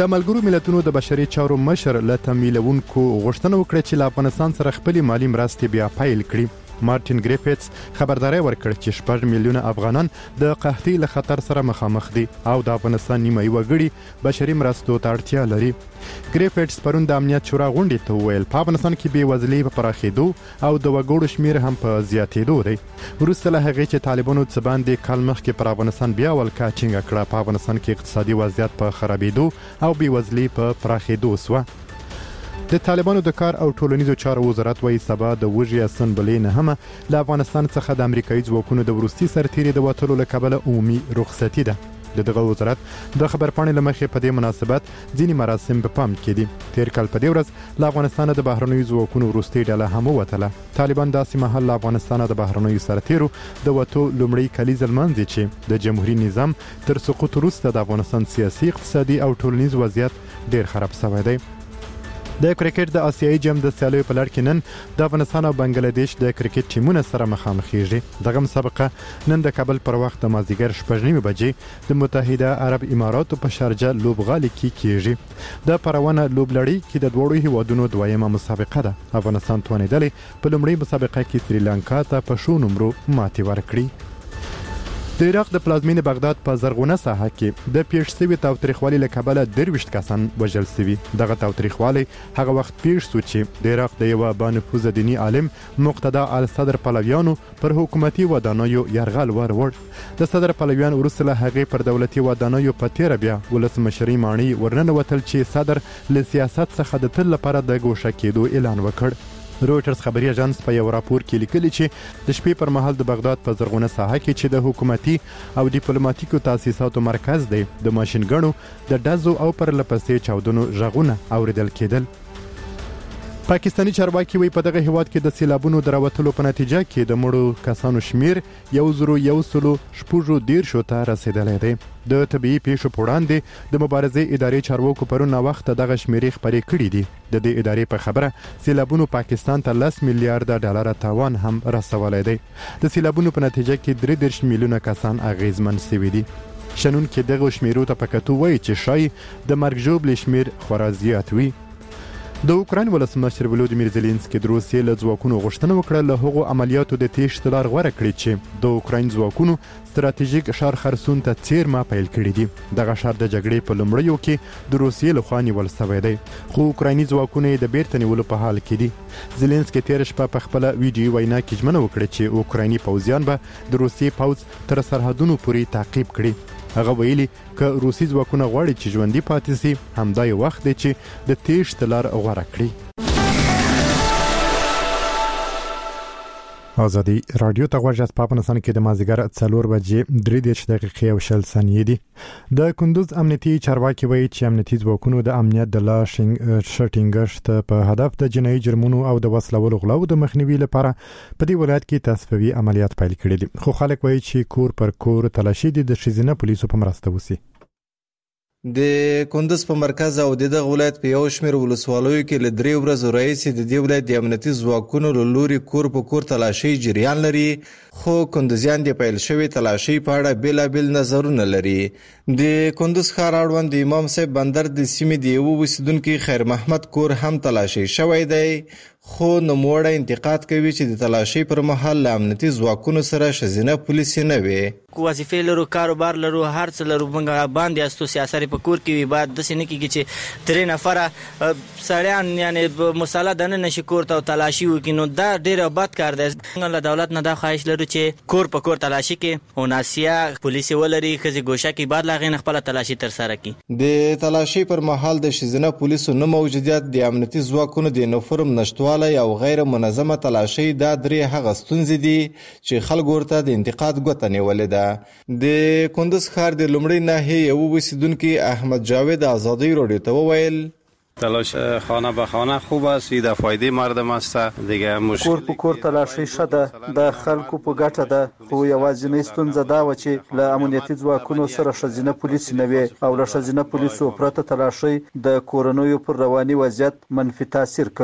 د ملګرو ملتونو د بشري چارو مشر له تمویلونکو غوښتنه وکړه چې له افغانستان سره خپلې مالي مرستې بیا پیل کړي. مارټین ګریفټس خبرداري ورکړه چې 6 میلیونه افغانان د قحطۍ له خطر سره مخامخ دي او د افغانستان نیمه وګړي بشري مرستو ته اړتیا لري. ګریفټس پرون د امنیت شورا غونډې ته وویل په افغانستان کې بې وزلي په پراخېدو او د وګړو شمیر هم په زیاتېدو دی. وروسته له هغې چې طالبانو څه باندې کال مخکې پر افغانستان بیا ولکه ټینګه کړه، په افغانستان کې اقتصادي وضعیت په خرابېدو او بې وزلي په پراخېدو سوه. د طالبانو د کار او ټولنیزو چارو وزارت وايي سبا د وژې اسمبلې نه هم له افغانستان څخه د امریکایي ځواکونو د وروستي سرتیري د وتلو له کبله عمومي رخصتي ده. دغه وزارت د خبرپاڼې له مخې په دې مناسبت ځینې مراسم په پام کې دي. تیر کال په دې ورځ له افغانستانه د بهرنیو ځواکونو وروستۍ ډله هم ووتله. طالبان داسې مهال له افغانستانه د بهرنیو سرتیرو د وتو لومړی کلیزه لمانځي چې د جمهوریت نظام تر سقوط وروسته د افغانستان سیاسي، اقتصادي او ټولنیز وضعیت ډیر خراب شوی دی. د کرکټ د آسیایي جام د سیالیو په لړ کې نن د افغانستان او بنگلاديش د کرکټ ټیمونو سره مخامخېږي. دغه مسابقه نن د کابل پر وخت د مازدیګر 6:30 بجې د متحده عرب اماراتو په شارجه لوبغالي کې کېږي. د پروانه لوبلړۍ کې د دوړو هیوادونو دویمه مسابقه ده. افغانستان توانیدلی په لومړۍ مسابقه کې سریلانکا ته په شو نمرو ماتې ورکړي. د عراق د پلازمینې بغداد په زرغونه ساحه کې د پیښ شوي تاوتریخوالي له کبله 23 کسان وژل شوي. دغه تاوتریخوالی هغه وخت پیښ شو چې د عراق د یوه بانفوذه دیني عالم مقتدا الصدر پلویانو پر حکومتي ودانیو یرغل وروړ. د صدر پلویان وروسته له هغې پر دولتي ودانیو په تیره بیا ولسمشرۍ ماڼۍ ورننوتل چې صدر له سیاست څخه د تل لپاره د ګوښه کېدو اعلان وکړ. رویټرز خبري اژانس په یو راپور کې لیکلي چې د شپې پر مهال د بغداد په زرغونه ساحه کې چې د حکومتي او ډیپلوماټیکو تاسیساتو مرکز دی د ماشینګڼو د ډزو او پرله پسې چاودنو غږونه اوریدل کېدل. پاکستاني چارواکي وایي په دغه هیواد کې د سیلابونو د راوتلو په نتیجه کې د مړو کسانو شمیر 1,114 ته رسیدلی دی. د طبيعي پیښو په وړاندې د مبارزې ادارې چارواکو پرون وخت دغه شمیرې خبرې کړې دي. د دې ادارې په خبره سیلابونو پاکستان ته 10 میلیارډ ډالر تاوان هم رسولی دی. د سیلابونو په نتیجه کې 33 میلیونه کسان اغیزمن شوي دي. شنون کې دغه شمیرو ته په کتو وایي چې شاید د مرګ ژوبلې شمیر خورا زیات وي. د اوکراین ولسمشر ولودیمیر زيلنسکي د روسیې له ځواکونو غوښتنه وکړه له هغو عملیاتو د تېښتې لار غوره کړي چې د اوکراین ځواکونو ستراتیژیک ښار خرسون ته څیرمه پیل کړي دي. دغه ښار د جګړې په لومړیو کې د روسیې لخوا نیول شوی دی، خو اوکرایني ځواکونه یې د بیرته نیولو په حال کې دي. زيلنسکي تېره شپه په خپله ویډیو وینا کې ژمنه وکړه چې اوکرایني پوځیان به د روسیې پوځ تر سرحدونو پورې تعقیب کړي. هغه ویلي که روسي ځواکونه غواړي چې ژوندي پاتې شي، همدا یو وخت دی چې د تېښتې لار غوره کړي. آزادي رادیو ته غوږ یاست. په افغانستان کې د مازدیګر 4 بجې 3 دقیقې او 60 ثانیې دي. د کندوز امنیتي چارواکي وایي چې امنیتي ځواکونو د امنیت د لا ټینګښت په هدف د جنایي جرمونو او د وسلوالو غلاو د مخنیوي لپاره په دې ولایت کې تصفیوي عملیات پیل کړي دي. خو خلک وایي چې کور پر کور تلاشي د ښځینه پولیسو په مرسته وسی. د کندز په مرکز او د دغه ولایت په یو شمېر ولسوالیو کې له 3 ورځو راهیسې د دې ولایت د امنیتي ځواکونو له لوري کور په کور تلاشي جریان لري، خو کندزیان د پیل شوی تلاشي په اړه بېلابېل نظرونه لري. د کندز ښار اړوند د امام صاحب بندر د سیمې د یوه اوسیدونکي خیر محمد کور هم تلاشي شوی دی، خو نوموړی انتقاد کوي چې د تلاشي پر مهال له امنیتي ځواکونو سره ښځینه پولیس نه وي. وظیفې لرو، کاروبار لرو، هر څه لرو، موږ باندې استو سیاسي په کور کې وي باید داسې نه کېږي چې 3 نفره سړیان یعنې مسله دننه شي کور ته تلاشي وکړي. نو دا ډېر بد کار دی. موږ له دولت نه دا خواهش لرو چې کور په کور تلاشي کې او ناسیه پولیس ولري، ښځې ګوشه کې بعد له هغې نه خپله تلاشي ترسره کړي. د تلاشي پر مهال د ښځینه پولیسو نه موجودیت، د امنیتي ځواکونو د یونیفورم نشتوالی او غیر منظمه تلاشي دا 3 هغه ستونزې دي چې خلکو ورته د انتقاد ګوته نیولې ده. د کندز ښار د لومړۍ ناحیې یو اوسیدونکي احمد جاوید آزادی رادیو ته وویل تلاش خانه به خانه خوب است، د فایده مردم است دیگه. کور په کور تلاشي شته د خلکو په ګټه ده، خو یوازینۍ ستونزه دا و چې له امنیتي ځواکونو سره ښځینه پولیس نه وي او له ښځینه پولیسو پرته تلاشي د کورنیو پر رواني وضعیت منفي تاثیر کوي.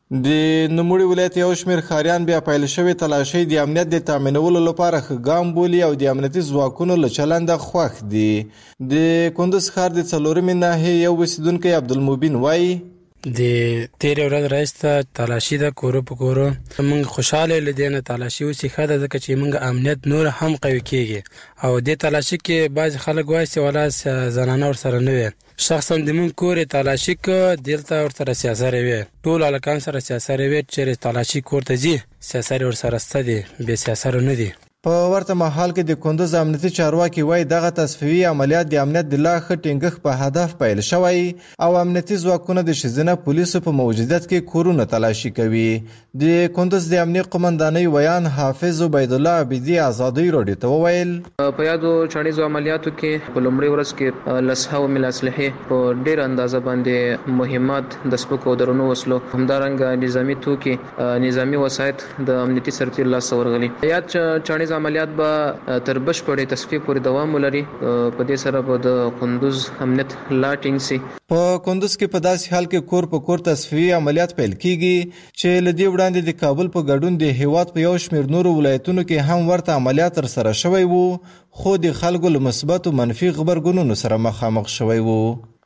د نوموړي ولایت یو شمېر ښاریان بیا پیل شوې تلاشۍ د امنیت د تامینولو لپاره ښه ګام بولي او د امنیتي ځواکونو له چلنده خوښ دي. د کندوز ښار د 4مې ناحیې یو اوسېدونکی عبدالمبین وایي د تیرې ورځ راځته تلاشي د کورو په کورو موږ خوشاله لیدنه تلاشي اوسې ښه ده ځکه چې موږ امنیت نور هم قوي کیږي او د تلاشي کې بعض خلک وایي چې ولا زنانه ورسره نه وي. شخصا د موږ کور تلاشي کې دلته ورته سیاسره وي ټول الکان سره سیاسره وي چې تلاشي کور ته ځي سیاسره ورسره ستدي به سیاسره نه دي. په ورته مهال کې د کندوز امنیتي چارواکي وایي دغه تصفیوي عملیات د امنیت د لا ښه ټینګښت په هدف پیل شوی او امنیتي ځواکونه د ښځینه پولیسو په موجودیت کې کورونه تلاشي کوي. د کندوز د امنیت قومندانۍ ویان حافظ عبیدالله عبیدي ازادۍ راډیو ته وویل په یادو چاڼیزو عملیاتو کې په لومړۍ ورځ کې لسهاو مل اسلحې په ډېر اندازه باندې مهمات د سپکو او درنو وسلو همدارنګه نظامي توکي نظامي وسایط د امنیتي سرتیر لاسته ورغلي. یاد چاڼیز عملیات به تر بشپړې تصفیې پورې دوام ولري. په دې سره به د کندوز امنیت لا ټینګ سي. په کندوز کې په داسې حال کې کور په کور تصفیوي عملیات پیل کیږي چې له دې وړاندې د کابل په ګډون د هیواد په یو شمېر نورو ولایتونو کې هم ورته عملیات ترسره شوی وو خو د خلکو له مثبت او منفي غبرګونونو سره مخامخ شوی وو.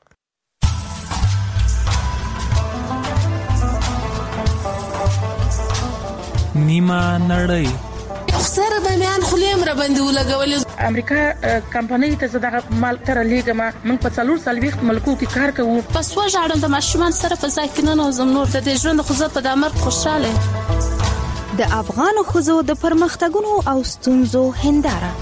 نیمه نړۍ سره به میان خلیم را باندې ولګولې امریکا کمپنۍ ته زړه مال تر لیګما موږ په 440 ملکو کې کار کوو. پس وژاړم د ماشومان سره په ځای کې نه نوزم نور د ژوند خو زه په دمر خوشاله. د افغان خزو د پرمختګونو او ستونزو هنداره.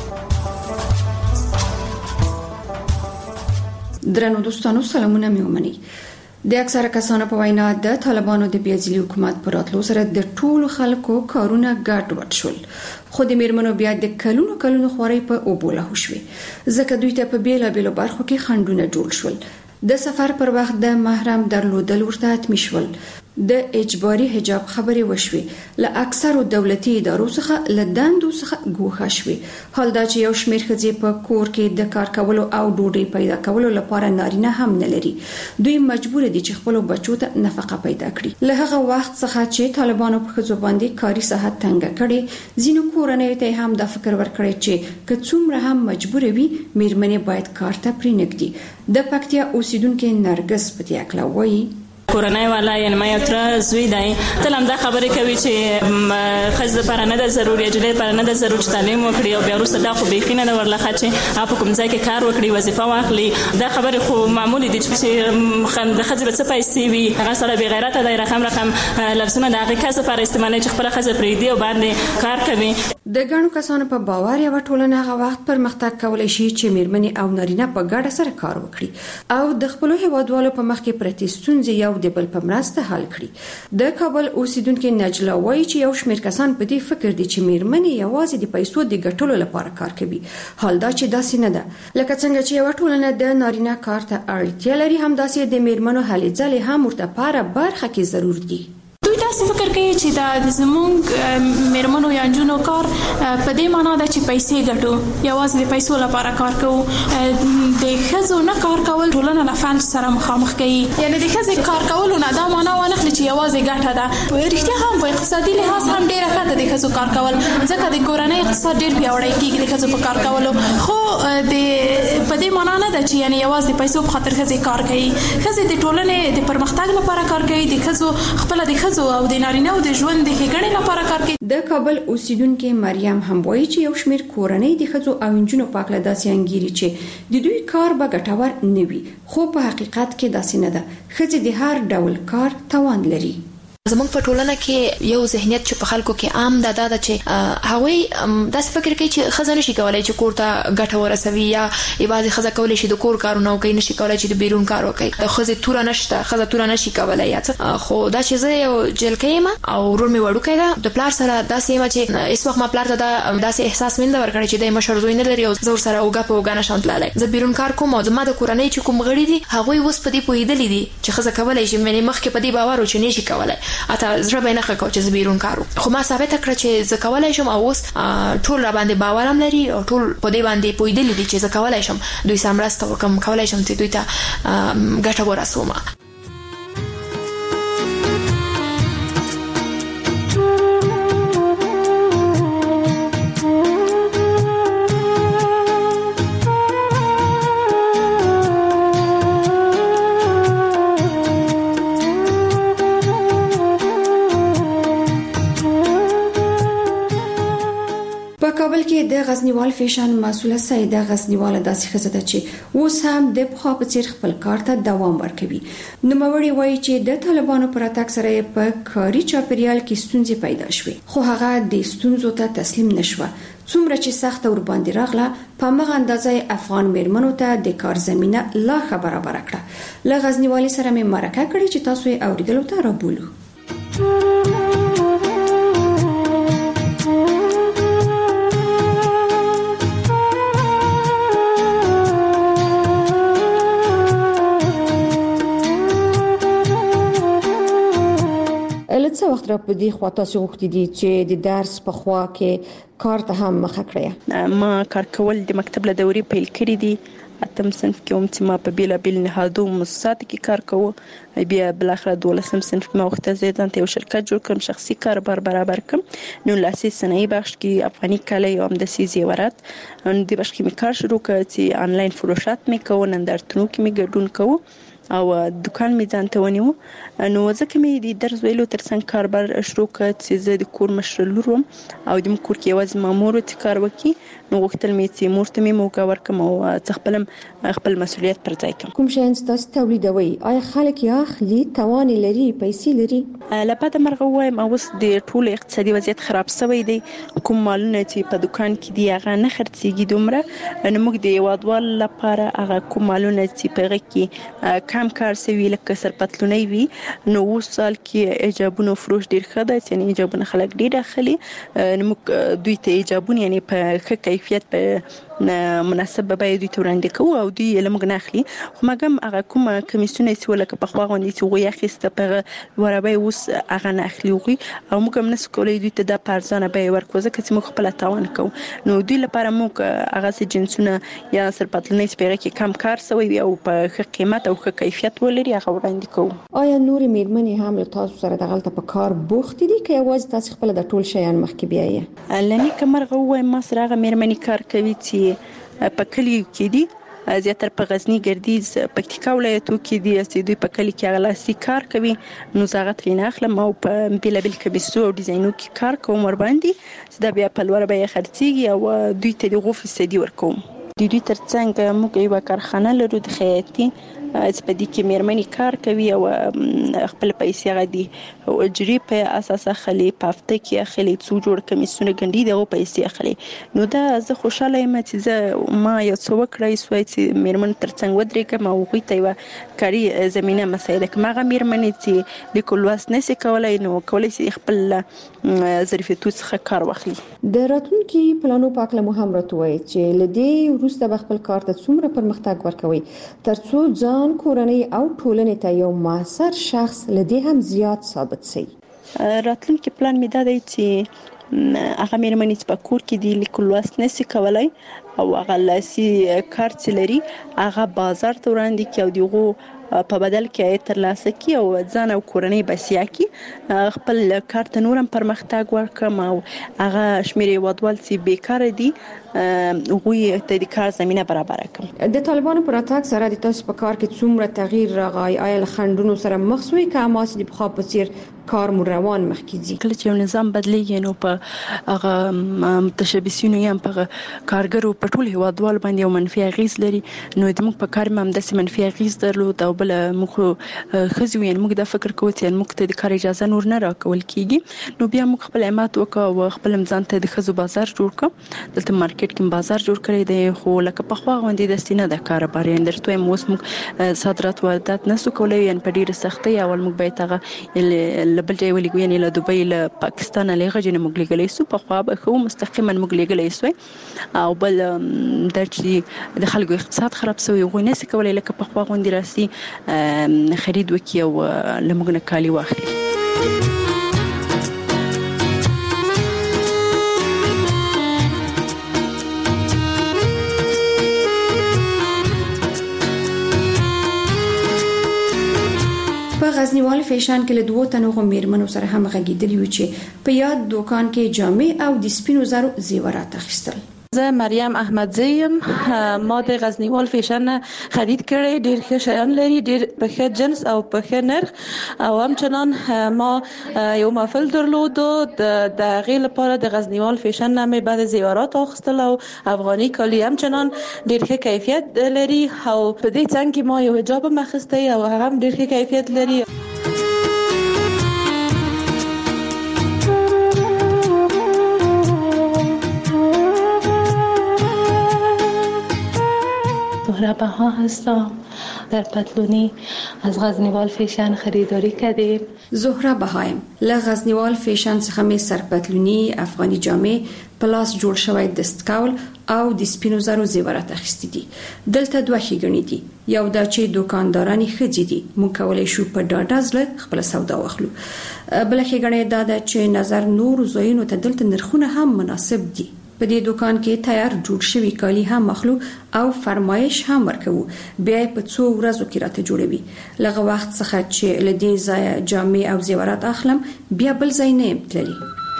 درنو دوستانو سلامونه مې ومني. د اکثره کسانو په وینا د طالبانو د بیازلي حکومت پر راتلو سره د ټولو خلکو کارونه ګډوډ شول خو د میرمنو بیا د کلونو خواري په اوبو لاهو شوې ځکه دوی ته په بیلابیلو برخو کې خنډونه جوړ شول. د سفر پر وخت د محرم درلودل ورته حتمي شول. د اجباري حجاب خبرې وشوي له اکثرو دولتي ادارو څخه له دندو څخه ګوښه شوي. حال دا چې یو شمېر ښځې په کور کې د کار کولو او ډوډۍ پیدا کولو لپاره نارینه هم نه لري. دوی مجبور دي چې خپل بچو ته نفقه پیدا کړي. له هغه وخت څخه چې طالبانو په ښځو باندې کاري ساحت تنګه کړي ځینو کورنیو ته هم د فکر ورکړي چې که څومره هم مجبور وي میرمنې باید کار ته پرېنږدي. د پکتیا اوسیدونکو نرګس پتیاکلا وایي کورنۍ والا یعنی ما یو تر زوی دی تل هم دا خبرې کوي چې ښځې لپاره نه ده ضروري نجلۍ لپاره نه ده ضروري چې تعلیم وکړي او بیا وروسته دا خو بیخي نه ده ورلخه چې هغه په کوم ځای کې کار وکړي وظیفه واخلي. دا خبرې خو معمولي دي چې د ښځې به څه پیسې وي هغه سړی بې غیرته دی رقم لفظونه د هغې کس لپاره استعمالوي چې خپله ښځه پرېږدي او باندې کار کوي. د ګڼو کسانو په باور یوه ټولنه هغه وخت پرمختګ کولی شي چې میرمنې او نارینه په ګډه سره کار وکړي او د خپلو هیوادوالو په مخ کې پرتې ستونزې یو د بل په مرسته حل کړي. د کابل اوسیدونکو نجلا وایي چې یو شمېر کسان په دې فکر دي چې میرمنې یوازې د پیسو د ګټلو لپاره کار کوي. حال دا چې داسې نه ده. لکه څنګه چې یوه ټولنه د نارینه کار ته اړتیا لري همداسې د میرمنو هلې ځلې هم ورته په هره برخه کې ضرور دي. دوی داسې فکر کوي چې دا زموږ میرمنو یا نجونو کار په دې معنا ده چې پیسې ګټو یوازې د پیسو لپاره کار کوو. د ښځو نه کار کول ټولنه له فلج سره مخامخ کوي. یعنی د ښځې کار کولو نه دا معنا وانخلي چې یوازې ګټه ده. رښتیا هم په اقتصادي لحاظ هم ډېره ښه ده د ښځو کار کول ځکه د کورنۍ اقتصاد ډېر پیاوړی کېږي د ښځو په کار کولو. خو په دې معنا نه ده چې یعنی یوازې د پیسو په خاطر ښځې کار کوي. ښځې د ټولنې د پرمختګ لپاره کار کوي. د ښځو خپله د ښځو او د نارینه او د ژوند د ښېګڼې لپاره کار کوي. د کابل اوسیدونکو مریم هم وایي چې یو شمېر کورنۍ د ښځو او نجونو په هکله داسې انګیري چې د دوی کار به ګټور نه وي خو په حقیقت کې داسې نه ده. ښځې د هر ډول کار توان لري. زموږ په ټولنه کې یو ذهنیت چې په خلکو کې عام ده دا چې هغوی داسې فکر کوي چې ښځه نشي کولی چې کور ته ګټه ورسوي یا یوازې ښځه کولی شي د کور کارونه وکړي نشي کولی چې د بیرون کار وکړي. د ښځې توره نشته ښځه توره نشي کولی یا څه. خو دا چې زه یو جلکۍ یم او ورور مې وړوکی ده د پلار سره داسې یم چې هېڅ وخت ما پلار ته داسې احساس مې نه ده ورکړی چې دی مشر زوی نه لري او زه ورسره اوږه په اوږه نشم تللی. زه بیرون کار کوم او زما د کورنۍ چې کوم غړي دي هغوی اوس په دې پوهېدلي دي چې ښځه کولی شي مخکې په دې باور و چې نشي کولی حتی زړه نه ښه کو چې زه بیرون کار وکړم. خو ما ثابته کړه چې زه کولی شم او اوس ټول را باندې باور هم لري او ټول په دې باندې پوهېدلي دي چې زه کولی شم دوی سره مرسته وکړم کولی شم چې دوی ته ګټه ورسوم. د غزنیوال فیشن مسؤله سیده غزنیوال داسې ښځه ده چې اوس هم د پخوا په څیر خپل کار ته دوام ورکوي. نوموړې وایي چې د طالبانو پر اتاک سره په کاري چاپیریال کې ستونزې پیدا شوې، خو هغه د ستونزو ته تسلیم نشوه. څومره چې سخت ور باندې راغله، په مغه اندازې افغان میرمنو ته د کار زمينه لا خبره برکړه. له غزنیوالي سره مې مرکه کړې چې تاسو یې اوریدلو ته رابولو. څه وخت را په دې خوا تاسو غوښتي دي چې د درس په خوا کې کار ته هم مخه کړی؟ ما کار کول د مکتب له دورې پیل کړی دي. اتم صنف کې هم چې ما په بیلابیل نهادو مؤسساتو کې کار کوم، بیا بل اخر 12 صنف کې ما وخت زیاتن ته یو شرکت جوړ کړم، شخصي کاروبار برابر کړم. نو لاسي صنایع بخش کې افغاني کالي او د سي زیورات ان د بخش کې می کار شروع کړ چې آنلاین فروشات می کوو، نندارتونو کې می ګډون کوو او دکان می ځان ته ونیو. نو ځکه می د درس ویلو ترڅنګ کاروبار شروع کړ چې زه د کور مشر لور وم او د کور کې یوازې مامور ته کار وکړي. نو غوښتل مې چې مور ته مې موقع ورکړم او خپل مسؤلیت پر ځای کړم. کوم شی تاسو تولیدوي؟ آیا خلک یې اخلي؟ توان لري؟ پیسې لري؟ لپاره مرغه وایم اوس د ټول اقتصادي وضعیت خراب شوی دی. کوم مالونه چې په دکان کې دی هغه نه خرڅيږي دومره. نو موږ د یوادوال لپاره هغه کوم مالونه چې په هغه کې کم کار سوي لکه سرپتلونی وي، نو اوس سال کې ایجابونو فروش ډیر ښه دی، یعنی ایجابونه خلک ډیر اخلي. نو موږ دوی ته ایجابونه یعنی په ښه کیفیت په مناسب به دوی ته وړاندې کوو او دوی له موږ نه اخلي. خو مګم هغه کوم کمیسونه چې ولکه په خوا غونډې چې غوي اخیسته په ورابه اوس هغه نه اخلي غوي او موږ هم نس کولای دوی ته د پارزانه به ورکو ځکه چې موږ خپل تاوان کوو. نو دوی لپاره موږ هغه سي جنسونه یا سرپتلونی سپیره کې کم کار سوی او په ښه قیمت او ښه کیفیت ولري هغه وړاندې کوو. آیا نور میرمنې هم له تاسو سره دغلته په کار بوخت دي که یوازې تاسو خپل د ټول شیان مخکې بیاي؟ لنی کمرغه وای ما سره هغه میرمنې کار کوي چې په کلی کې دي، زیاتره په غزنی ګردیز پکتیکا ولایتو کې دي چې دوی په کلی کې غلاسي کار کوي. نو زغه ترې نه اخلم او په بیلابیل کمیسو او ډیزاینو کې کار کوم ور باندې چې دا بیا په لور به خرڅيږي او دوی ته د غوفي سدي ورکوم. د دوی ترڅنګ موږ یو کارخانه لرو د خیاطي چې په دې کې میرمنې کار کوي او خپل پیسې غدي او اجري په اساس اخلي، په هفته کې اخلي څو جوړ کمیسونه ګنډي دغه پیسې اخلي. نو دا زه خوشاله یم چې زه ما یو څو وکړای سوې چې میرمن ترڅنګ ودرېږم او غوي ته یو کاري زمينه مساعده کوم. هغه میرمنې چې د کولواس نشي کولای نو کولای شي خپل ظرفیتو څخه کار واخلي. د راتلونکي پلانو په اړه مو هم راټوي چې لدې وروسته خپل کار ته څومره پرمختګ ورکوي ترڅو ځان کورنۍ او ټولنې ته یو موثر شخص لدې هم زیات ثابت شي. راتلونکي پلان می دا دی چې هغه میرمنې چې په کور کې دی لیکل لوست نشي کولای او هغه لاسي کار چې لري هغه بازار ته وړاندې کوي او دغه په بدل کې ترلاسه کی او ځان او کورنۍ بسیا کی خپل کار ته نورم پرمختګ ورکړم او هغه شمیرې ودوال چې بیکار دي غوي ته د کار زمينه برابر کړم. د طالبانو پر اتاک سره د تاسو په کار کې څومره تغییر راغی؟ آیا له خندونو سره مخ شوي که ماس د بخا په څیر کار مو روان مخکې ځي؟ کله چې یو نظام بدلیږي نو په هغه متشبثینو یا په کارګرو په ټول هوادوال باندې یو منفي اغیز لري. نو د موږ په کار هم د منفي اغیز درلود او بل موږ خزو یې موږ د فکر کوو چې موږ ته د کار اجازه نور نه راکول کیږي. نو بیا موږ خپل عمات وکاو او خپل ځان ته د خزو بازار جوړ کړ. دلته مارکیټ کې بازار جوړ کړی دی خو لکه په خوا غونډې د سینه د کاروبار اندرته موږ موږ صادرات واردات نسو کولای ان په ډیره سختي اول موږ به تاغه لبل ځای ولګو یعنی له دوبۍ له پاکستان له غجنه موږ لګلې سو په خوا به خو مستقیما موږ لګلې سو او بل د چې د خلکو اقتصاد خراب شوی غو نه سي کولای لکه په خوا غونډې راسي خرید وکي او لمغنه کالی واخلي. په غزنیوال فیشن کې له دوه تنو میرمنو سره هم غږیدلی و چې په یاد دوکان کې جامې او د سپینو زرو زیورات اخیستل. زه مریم احمدزی یم. ما د غزنیوال فیشن خرید کړی، ډیر ښه شیان لري، ډیر په ښه جنس او په ښه نرخ، او همچنان ما یو محفل درلودو د هغې لپاره د غزنیوال فیشن نه مې بعضې زیورات اخیستل او افغاني کالي همچنان ډیر ښه کیفیت لري، او په دې څنګ کې ما یو حجاب هم اخیستی او هغه هم ډیر ښه کیفیت لري. زهره بها هستم، در پتلونی از غزنیوال فیشن خریداری کردیم. زهره بهایم له غزنیوال فیشن څخه مې سرپتلونی افغاني جامې پلاس جوړ شوی دستکول او د سپینو زرو زیورات اخیستي دي. دلته دوه ښېګڼې دي، یو دا چې دوکانداران ښځې دي، موږ کولی شو په ډاډه زړه خپله سودا واخلو. بله ښېګڼه دا ده چې نظر نورو ځایونو ته دلته نرخونه هم مناسب دي. په دې دکان کې تیار جوړ شوي کالي هم اخلو او فرمایش هم ورکوو، بیا په څو ورځو کې راته جوړوي. لږ وخت څخه چې له دې ځایه جامې او زیورات اخلم، بیا بل ځای نه یم تللی.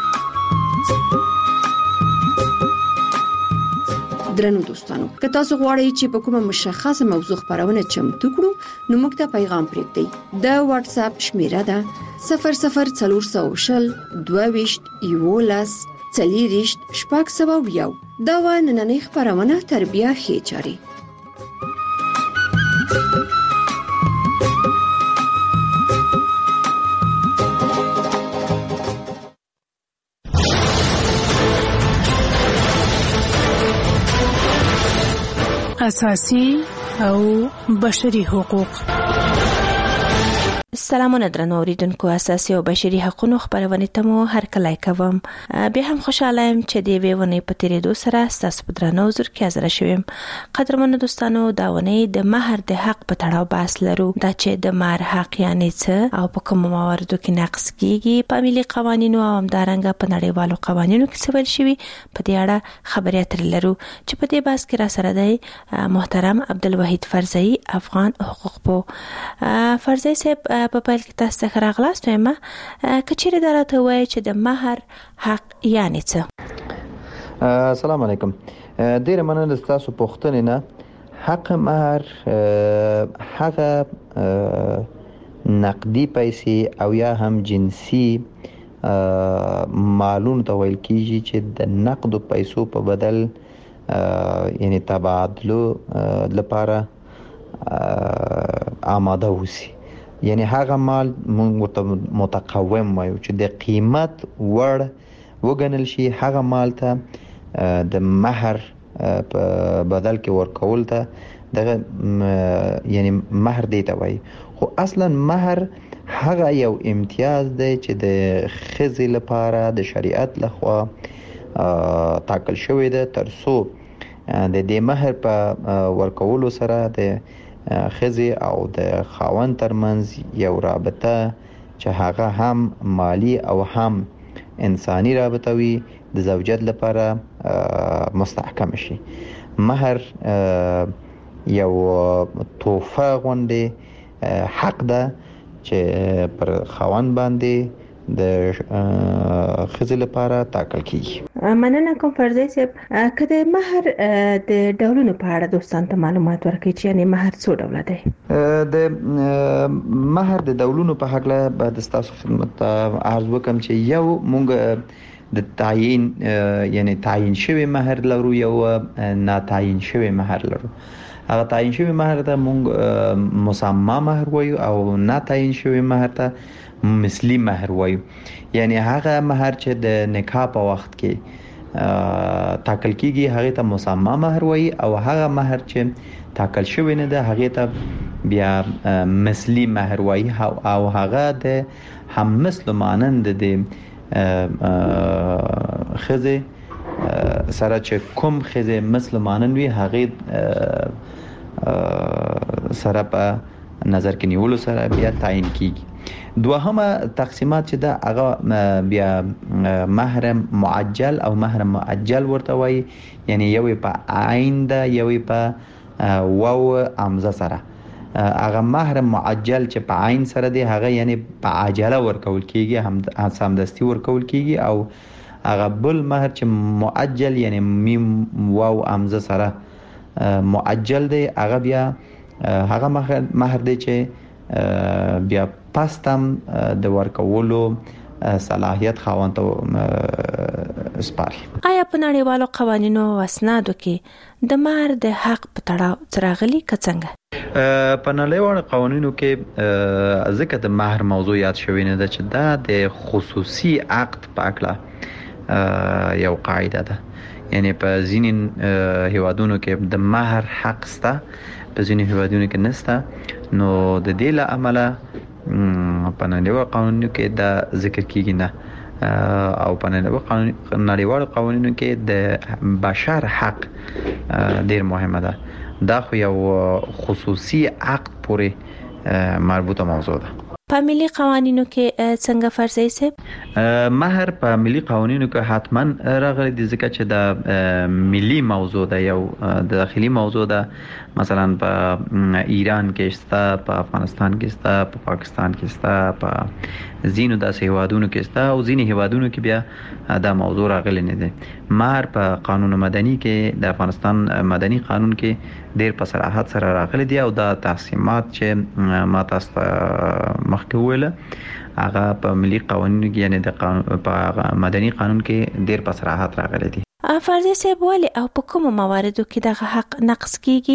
درنو دوستانو، که تاسو غواړئ چې په کومه مشخصه موضوع خبرونه چمتو کړو، نو موږ ته پیغام پرېږدئ. د واتس اپ شمیره ده 00420 22 11 40 601. دا و نننۍ خبرونه تر بیا ښې چارې. اساسي او بشري حقوق. سلامونه درنو اوریدونکو، اساسي او بشري حقوقو خبرونه ته مو هر کله کوم. به هم خوشاله يم چې دی وونه په تیرېدو سره تاسو په درنو حضور کې حاضر شوم. قدرمنو دوستانو، دا ونه د مہر د حق په تړاو بحث لرو، دا چې د مہر حق یعنی څه او په کوم مواردو کې نقص کیږي، په ملي قوانینو او همدارنګه په نړیوالو قوانینو کې څه ویل شوی، په دې اړه خبرې اترې لرو چې په دې بحث کې را سره دی محترم عبدالوحید فرزئی، افغان حقوق پو. فرزئی صاحب، په پیل کې تاسو ته راغلاست وایم کچېره درته وای چې د مہر حق یعنی څه. السلام علیکم. ډیر مننه تاسو پوښتنه نه. حق مہر هغه نقدي پیسې او یا هم جنسي مالونه ته ویل کیږي چې د نقدو پیسو په بدل یعنی تبادلو لپاره آماده وسی. یعنی هغه مال موږ متقوم وایو چې د قیمت وړ وګڼل شي، هغه مال ته د مہر په بدل کې ورکول ته دغه یعنی مہر دی ته وایي. خو اصلا مہر هغه یو امتیاز دی چې د ښځې لپاره د شریعت لخوا ټاکل شوی دی، ترڅو د دې مہر په ورکولو سره د ښځې او د خاوند ترمنځ یو رابطه چې هغه هم مالی او هم انساني رابطه وي د زوجیت لپاره مستحکم شي. مہر یو تحفه غوندې حق ده چې پر خاوند باندې د ښځې لپاره ټاکل کیږي. مننه کوم فرزي صاحب. که د مہر د ډولونو په اړه دوستانو ته معلومات ورکړئ چې یعنی مہر څو ډوله دی. د مہر د ډولونو په هکله به تاسو خدمت عرض وکم چې یو مونږ د تعیین یعنی تعیین شوی مہر لرو، یو ناتعیین شوی مہر لرو. هغه تعیین شوی مہر ته مونږ مسمى مہر وایو او ناتعیین شوی مہر ته مثلی مہر وایو. یعنی هغه مہر چې د نکاح په وخت کې ټاکل کیږي هغه ته مسمى مہر وایي، او هغه مہر چې ټاکل شوی نه ده هغه ته بیا مثلی مہر وایي، او هغه د هم مثل مانند د ښځې سره چې کوم ښځې مثل مانند وي هغه سره په نظر کې نیولو سره بیا تعیین کیږي. دوهمه تقسیمات چې دا هغه بیا مہر معجل او مہر مؤجل ورته وایي. یعنی یو په عین ده، یو په واو امزه سره. هغه مہر معجل چې په عین سره دی هغه یعنی په عجله ورکول کیږي، هم سمدستي ورکول کیږي، او هغه بل مہر چې مؤجل یعنی میم واو امزه سره مؤجل دی هغه بیا هغه مہر دی چې بیا پاستم د ورکولو صلاحیت خاوند ته سپاري. آیا په نړیوالو قوانینو او اسنادو کې د مہر د حق په تړاو راغلي کڅنګ؟ په نړیوالو قوانینو کې ځکه د مہر موضوع یاد شوی نه ده چې دا د خصوصي عقد په اړه یو قاعده ده. یعنی په ځینې هیوادونو کې د مہر حق شته، په ځینې هیوادونو کې نشته. نو د دې له امله په نړیوالو قوانینو کې دا ذکر کیږي نه، او په نړیوالو قوانینو کې د بشر حق ډیر مهمه ده. دا خو یو خصوصي عقد پورې مربوطه موضوع ده. په ملي قوانینو کې څنګه فرضي سه؟ مہر په ملي قوانینو کې حتما راغلي دي ځکه چې دا ملي موضوع ده، یو داخلي موضوع ده. مثلا په ایران کې شته، په افغانستان کې شته، په پاکستان کې شته، په ځینو داسې هیوادونو کې شته، او ځینې هیوادونو کې بیا دا موضوع راغلی نه دی. مہر په قانون مدني کې د افغانستان مدني قانون کې ډیر په صراحت سره راغلی دی، او دا تقسیمات چې ما تاسو مخکې ویله هغه په ملي قوانینو کې یعنی د په مدني قانون کې ډیر په صراحت راغلی دی. فرضي صاحب ولې او په کومو مواردو کې دغه حق نقض کیږي؟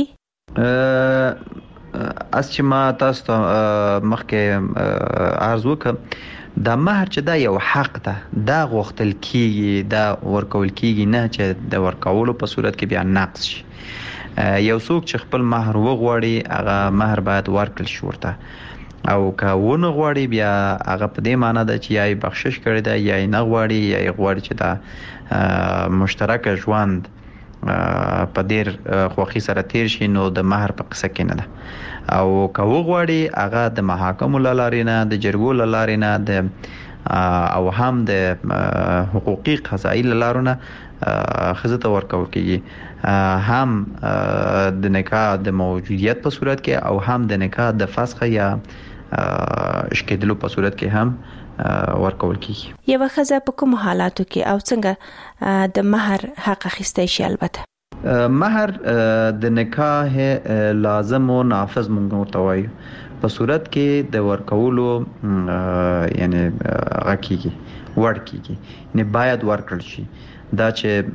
اس چې ما تاسو ته مخکې عرض وکړم، دا مہر چې دا یو حق ده، دا غوښتل کیږي، دا ورکول کیږي، نه چې د ورکولو په صورت کې بیا نقض شي. یو څوک چې خپل مہر وغواړي هغه مہر باید ورکړل شي ورته، او که ونه غواړي بیا هغه په دې معنی ده چې یا یې بخشش کړی ده یا یې نه غواړي، یا یې غواړي چې دا مشترک ژوند په ډیر خوښي سره تیر شي، نو د مہر په قصه کې نه ده. او که وغواړي هغه د محاکمو له لارې نه، د جرګو له لارې نه، او هم د حقوقي قضایي له لارو نه ښځې ته ورکول کېږي، هم د نکاح د موجودیت په صورت کې او هم د نکاح د فسخ یا شکېدلو په صورت کې هم ورکول کیږي. یو ښځه په کوم حالاتو کې او څنګه د مہر حق اخیستی شي؟ البته مہر د نکاح لازم او نافذ مونږ ورته وایو، په صورت کې د ورکولو یعنی غکیږي ورکیږي، یعنی باید ورکړل شي. دا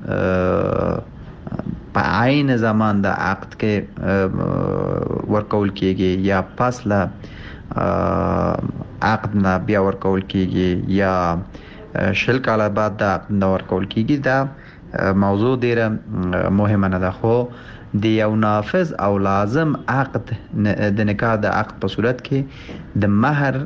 چې په عین زمان د عقد کې ورکول کیږي یا پس له عقد نه بیا ورکول کیږي یا شل کاله بعد د عقد نه ورکول کیږي، دا موضوع ډیره مهمه نه ده. خو د یو نافذ او لازم عقد د نکاح د عقد په صورت کې د مہر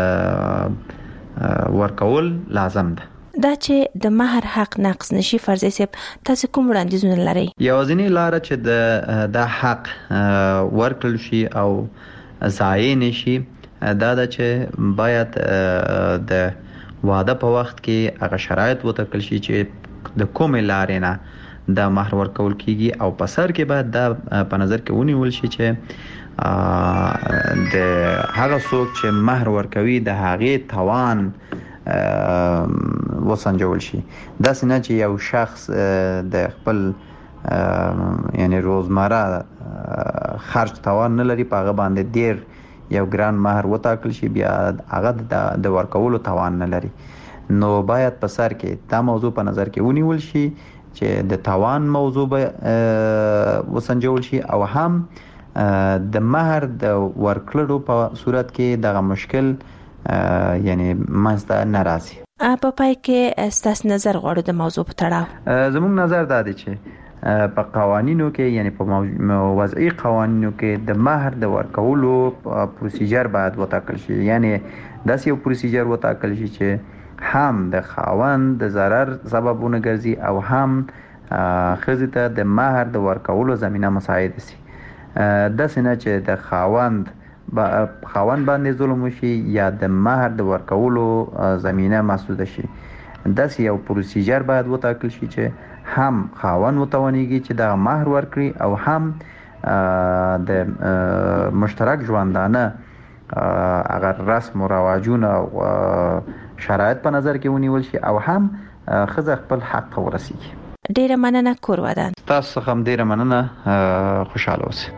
ورکول لازم ده. دا چې د مہر حق نقض نشي، فرضي صاحب تاسو کوم وړاندیزونه لرئ؟ یوازینی لاره چې د حق ورکړل شي او ضایع نشي دا ده چې باید د واده په وخت کې هغه شرایط وټاکل شي چې د کومې لارې نه د مہر ورکول کیږي، او په سر کې باید دا په نظر کې ونیول شي چې د هغه څوک چې مہر ورکوي د هغې توان وسنجول شي. داسې نه چې یو شخص د خپل یعنی روزمره خرج توان نه لري، په هغه باندې ډیر یو ګران مہر وټاکل شي، بیا هغه د ورکولو توان نه لري. نو باید په سر کې دا موضوع په نظر کې ونیول شي چې د توان موضوع به وسنجول شي، او هم د مہر د ورکړلو په صورت کې دغه مشکل یعنی منځته نه راځي. په پای کې ستاسو نظر غواړو د موضوع په تړاو؟ زموږ نظر دا دی چې په قوانینو کې یعنی په وضعي قوانینو کې د مہر د ورکولو پروسیجر باید وټاکل شي، یعنی داسې یو پروسیجر وټاکل شي چې هم د خاوند د ضرر سببونه ګرځي او هم ښځې ته د مہر د ورکولو زمینه مساعد شي. داسې نه چې د خاوند باندې ظلم وشي یا د مہر د ورکولو زمینه مسدوده شي. داسې یو پروسیجر باید وټاکل شي چې هم خاوند وتوانیږي چې د مہر ورکړي او هم د مشترک ژوندانه اگر رسم و رواجونه او شرایط په نظر کې ونیول شي، او هم خزه خپل حق ته ورسیږي. ډیره مننه کور ودان. تاسو هم ډیره مننه، خوشاله اوسئ.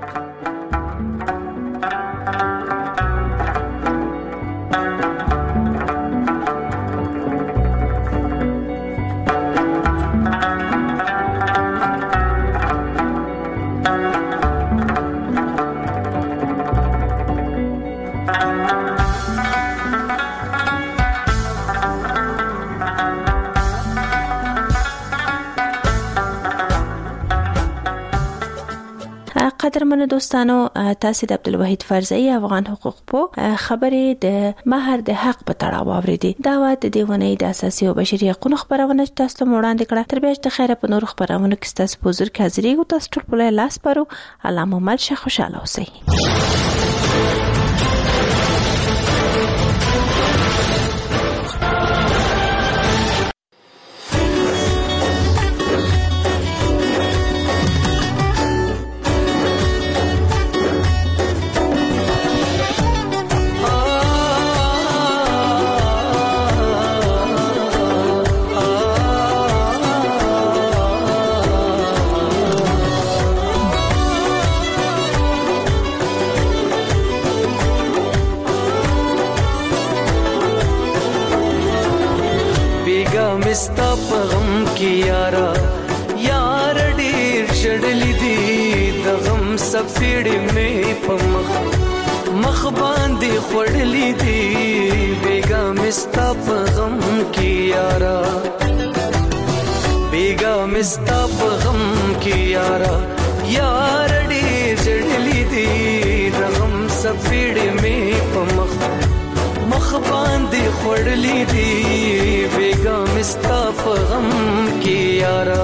قدرمنو دوستانو، تاسو د عبدالوحید فرزئی افغان حقوق په خبرې د مهر د حق په تړاو اوریدي. دا و د دیونی د اساسي او بشري حقوقو خبرونه تاسو ته وړاندې کړه. تر بیا د خیره په نور خبرونه کې تاسو په حضور کې حاضرېږو. تاسو ټول په لاس پرو علامه مل شه خوشاله اوسئ. مستا پغم کی یارا یار ډیر شړلی دی د غم سفیړې مې په مخ باندې خړلی دی بیگا مستا پغم کی یارا بیگا مستا پغم کی یارا یار ډیر شړلی دی د غم سفیړې مې په مخ باندې خړلی دی بیگا مستا په غم کې یارا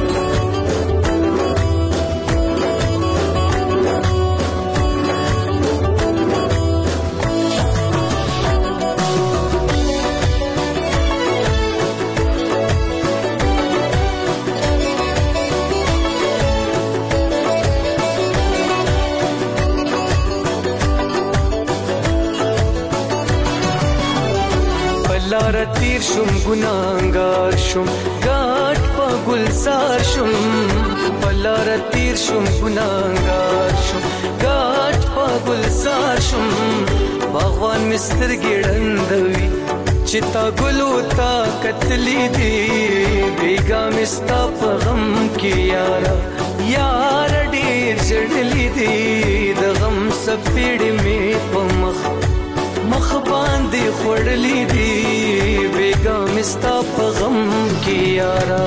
لار تیر شم ګناګار شم ګاټ په ګلزار شم لار تیر شم ګناګار شم ګاټ په ګلزار شم باغوان مستر ګړندوي چتا ګلو تا کتلی دی بیگا مستا په غم کې یارا یار ډیر جړلی دی د غم سپېړې مې په مخ باندې خړلی دی بیگا مستا په غم کې یارا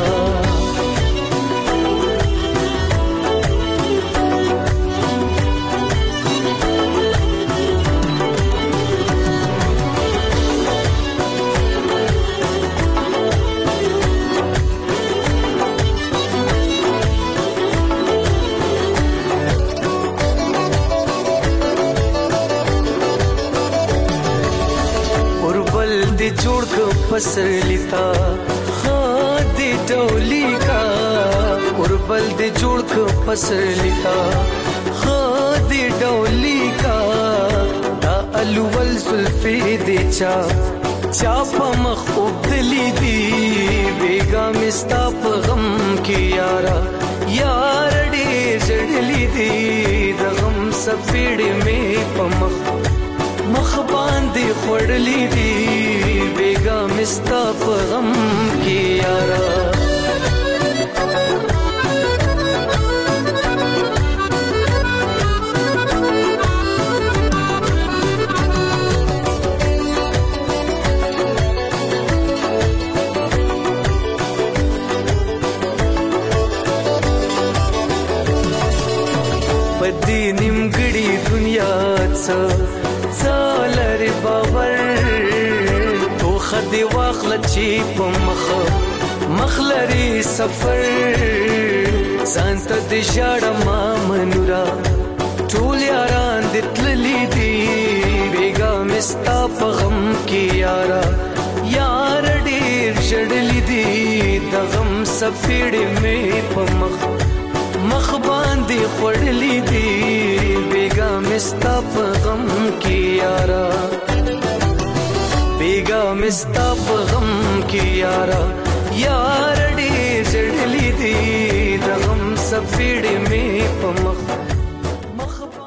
جوړ کو پسر لیتا خاد ډولی کا اوربل دې جوړ کو پسر لیتا خاد ډولی کا دا الول زلفی دې چا په مخ وبدلی دی بیگا مستا په غم کې یارا یار ډېر جړلی دی د غم سپېړې مې په مخ باندې خړلی دی بیگا مستا په غم کې یارا پدې نیمګړي دنیا څالر باور خدي واخل چی په مخ لري سفر سانت د شړ ما منورا ټول یاران د تللی دی بیگا مستا په غم کې یارا یار ډیر شړلی دی د غم سپېړې مې په مخ باندې خړلی دی بیگا مستا په غم کې یارا بیگا مستا په غم کې یارا یار ډېر زړلی دی د غم سپېړې مې په مخ